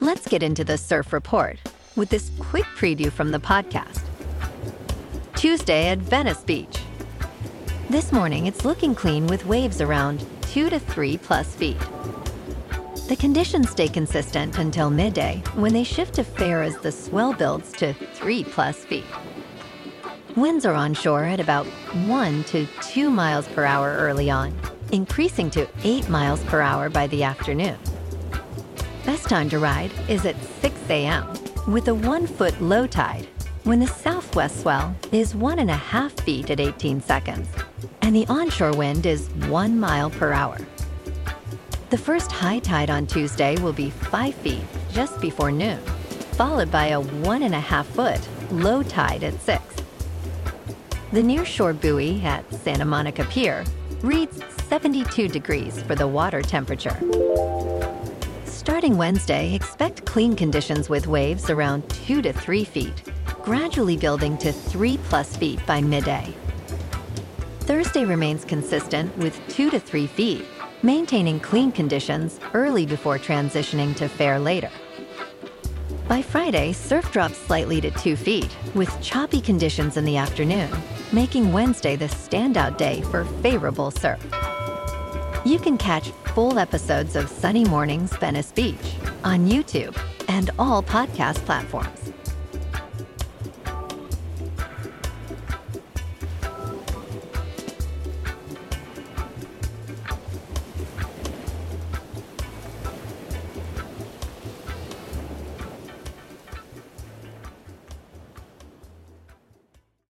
Let's get into the surf report with this quick preview from the podcast. Tuesday at Venice Beach. This morning, it's looking clean with waves around 2 to 3 plus feet. The conditions stay consistent until midday when they shift to fair as the swell builds to 3 plus feet. Winds are onshore at about 1 to 2 miles per hour early on, increasing to 8 miles per hour by the afternoon. Best time to ride is at 6 a.m. with a 1-foot low tide when the southwest swell is 1.5 feet at 18 seconds and the onshore wind is 1 mile per hour. The first high tide on Tuesday will be 5 feet just before noon, followed by a 1.5-foot low tide at 6. The nearshore buoy at Santa Monica Pier reads 72 degrees for the water temperature. Starting Wednesday, expect clean conditions with waves around 2 to 3 feet, gradually building to 3 plus feet by midday. Thursday remains consistent with 2 to 3 feet, maintaining clean conditions early before transitioning to fair later. By Friday, surf drops slightly to 2 feet, with choppy conditions in the afternoon, making Wednesday the standout day for favorable surf. You can catch full episodes of Sunny Mornings Venice Beach on YouTube and all podcast platforms.